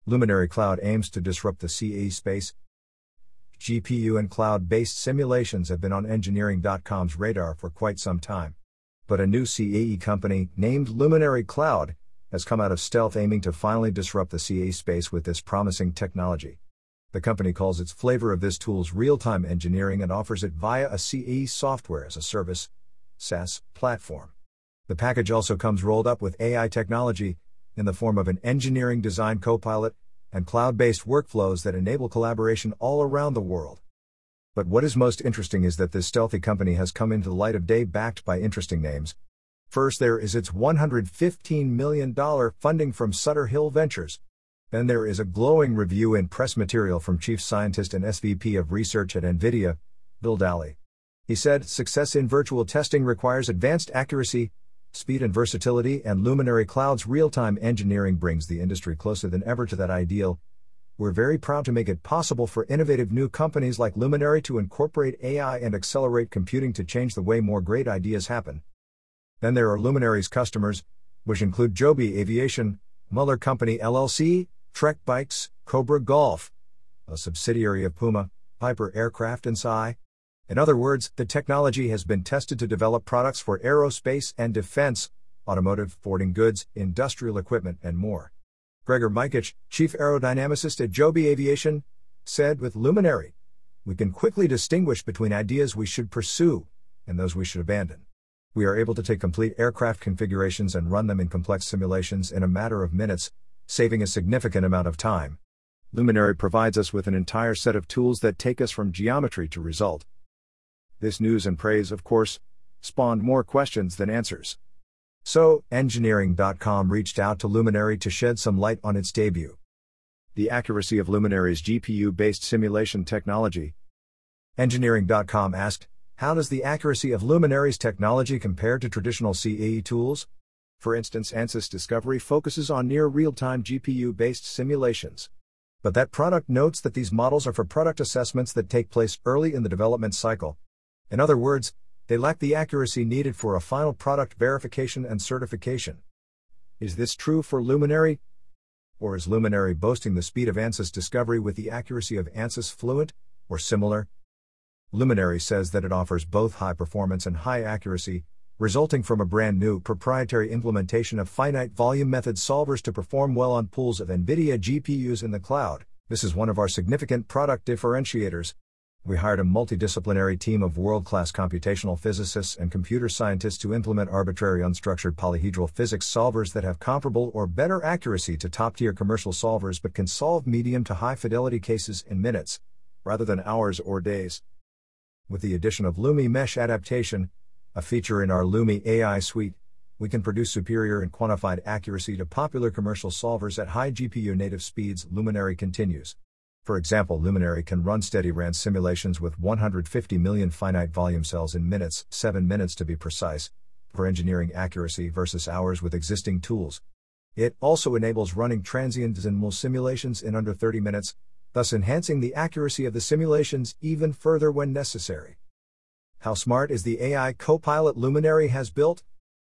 Luminary Cloud aims to disrupt the CAE space. GPU and cloud-based simulations have been on Engineering.com's radar for quite some time. But a new CAE company, named Luminary Cloud, has come out of stealth aiming to finally disrupt the CAE space with this promising technology. The company calls its flavor of this tool's real-time engineering and offers it via a CAE software as a service (SaaS) platform. The package also comes rolled up with AI technology, in the form of an engineering design copilot, and cloud-based workflows that enable collaboration all around the world. But what is most interesting is that this stealthy company has come into the light of day backed by interesting names. First there is its $115 million funding from Sutter Hill Ventures. Then there is a glowing review in press material from Chief Scientist and SVP of Research at NVIDIA, Bill Dally. He said, "Success in virtual testing requires advanced accuracy, speed and versatility, and Luminary Cloud's real-time engineering brings the industry closer than ever to that ideal. We're very proud to make it possible for innovative new companies like Luminary to incorporate AI and accelerate computing to change the way more great ideas happen." Then there are Luminary's customers, which include Joby Aviation, Muller Company LLC, Trek Bikes, Cobra Golf, a subsidiary of Puma, Piper Aircraft and Psy. In other words, the technology has been tested to develop products for aerospace and defense, automotive, sporting goods, industrial equipment, and more. Gregor Mikic, chief aerodynamicist at Joby Aviation, said, "With Luminary, we can quickly distinguish between ideas we should pursue and those we should abandon. We are able to take complete aircraft configurations and run them in complex simulations in a matter of minutes, saving a significant amount of time. Luminary provides us with an entire set of tools that take us from geometry to result." This news and praise, of course, spawned more questions than answers. So, Engineering.com reached out to Luminary to shed some light on its debut. The accuracy of Luminary's GPU-based simulation technology. Engineering.com asked, "How does the accuracy of Luminary's technology compare to traditional CAE tools? For instance, Ansys Discovery focuses on near real-time GPU-based simulations. But that product notes that these models are for product assessments that take place early in the development cycle. In other words, they lack the accuracy needed for a final product verification and certification. Is this true for Luminary? Or is Luminary boasting the speed of Ansys Discovery with the accuracy of Ansys Fluent, or similar?" Luminary says that it offers both high performance and high accuracy, resulting from a brand new proprietary implementation of finite volume method solvers to perform well on pools of NVIDIA GPUs in the cloud. "This is one of our significant product differentiators. We hired a multidisciplinary team of world-class computational physicists and computer scientists to implement arbitrary unstructured polyhedral physics solvers that have comparable or better accuracy to top-tier commercial solvers but can solve medium to high-fidelity cases in minutes, rather than hours or days. With the addition of Lumi Mesh Adaptation, a feature in our Lumi AI suite, we can produce superior and quantified accuracy to popular commercial solvers at high GPU native speeds," Luminary continues. For example, Luminary can run steady-ran simulations with 150 million finite volume cells in minutes, 7 minutes to be precise, for engineering accuracy versus hours with existing tools. It also enables running transient decimal simulations in under 30 minutes, thus enhancing the accuracy of the simulations even further when necessary. How smart is the AI copilot Luminary has built?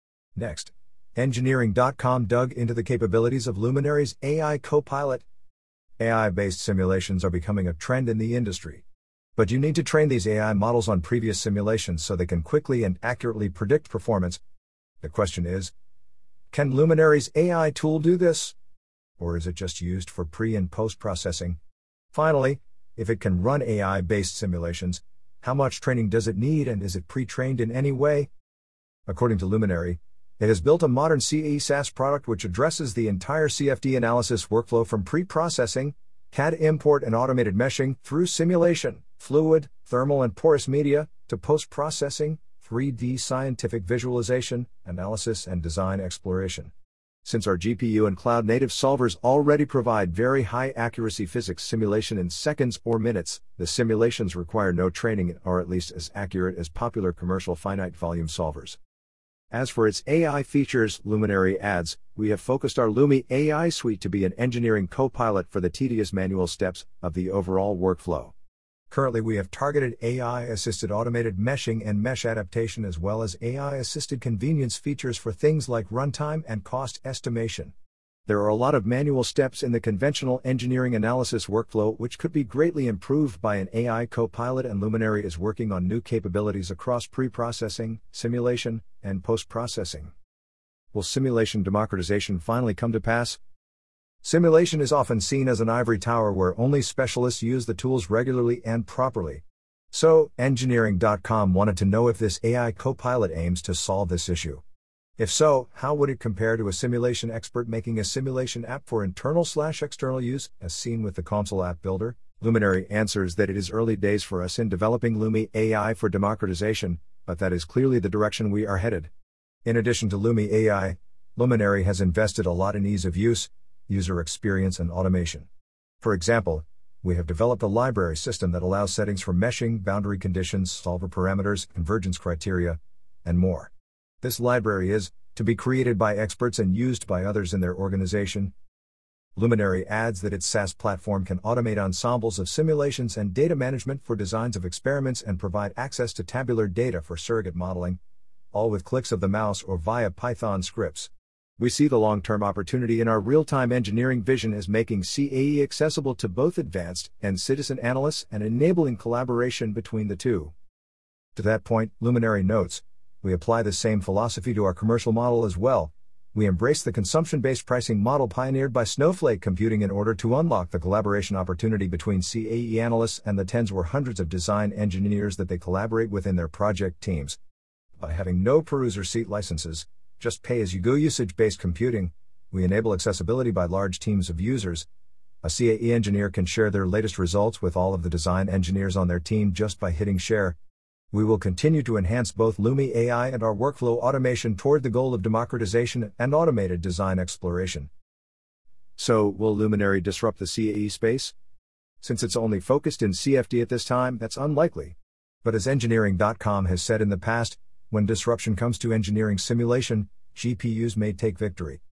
Next, Engineering.com dug into the capabilities of Luminary's AI copilot. AI-based simulations are becoming a trend in the industry. But you need to train these AI models on previous simulations so they can quickly and accurately predict performance. The question is, can Luminary's AI tool do this? Or is it just used for pre- and post-processing? Finally, if it can run AI-based simulations, how much training does it need and is it pre-trained in any way? According to Luminary, it has built a modern CAE SaaS product which addresses the entire CFD analysis workflow from pre-processing, CAD import and automated meshing, through simulation, fluid, thermal and porous media, to post-processing, 3D scientific visualization, analysis and design exploration. Since our GPU and cloud-native solvers already provide very high accuracy physics simulation in seconds or minutes, the simulations require no training and are at least as accurate as popular commercial finite volume solvers. As for its AI features, Luminary adds, "We have focused our Lumi AI suite to be an engineering co-pilot for the tedious manual steps of the overall workflow. Currently we have targeted AI-assisted automated meshing and mesh adaptation as well as AI-assisted convenience features for things like runtime and cost estimation. There are a lot of manual steps in the conventional engineering analysis workflow which could be greatly improved by an AI copilot, and Luminary is working on new capabilities across pre-processing, simulation, and post-processing. Will simulation democratization finally come to pass? Simulation is often seen as an ivory tower where only specialists use the tools regularly and properly. So, Engineering.com wanted to know if this AI copilot aims to solve this issue. If so, how would it compare to a simulation expert making a simulation app for internal/external use, as seen with the console app builder? Luminary answers that it is early days for us in developing Lumi AI for democratization, but that is clearly the direction we are headed. In addition to Lumi AI, Luminary has invested a lot in ease of use, user experience, and automation. For example, we have developed a library system that allows settings for meshing, boundary conditions, solver parameters, convergence criteria, and more. This library is to be created by experts and used by others in their organization. Luminary adds that its SaaS platform can automate ensembles of simulations and data management for designs of experiments and provide access to tabular data for surrogate modeling, all with clicks of the mouse or via Python scripts. We see the long-term opportunity in our real-time engineering vision as making CAE accessible to both advanced and citizen analysts and enabling collaboration between the two. To that point, Luminary notes, we apply the same philosophy to our commercial model as well. We embrace the consumption-based pricing model pioneered by Snowflake Computing in order to unlock the collaboration opportunity between CAE analysts and the tens or hundreds of design engineers that they collaborate with in their project teams. By having no per-user seat licenses, just pay-as-you-go usage-based computing, we enable accessibility by large teams of users. A CAE engineer can share their latest results with all of the design engineers on their team just by hitting share. We will continue to enhance both Lumi AI and our workflow automation toward the goal of democratization and automated design exploration. So, will Luminary disrupt the CAE space? Since it's only focused in CFD at this time, that's unlikely. But as Engineering.com has said in the past, when disruption comes to engineering simulation, GPUs may take victory.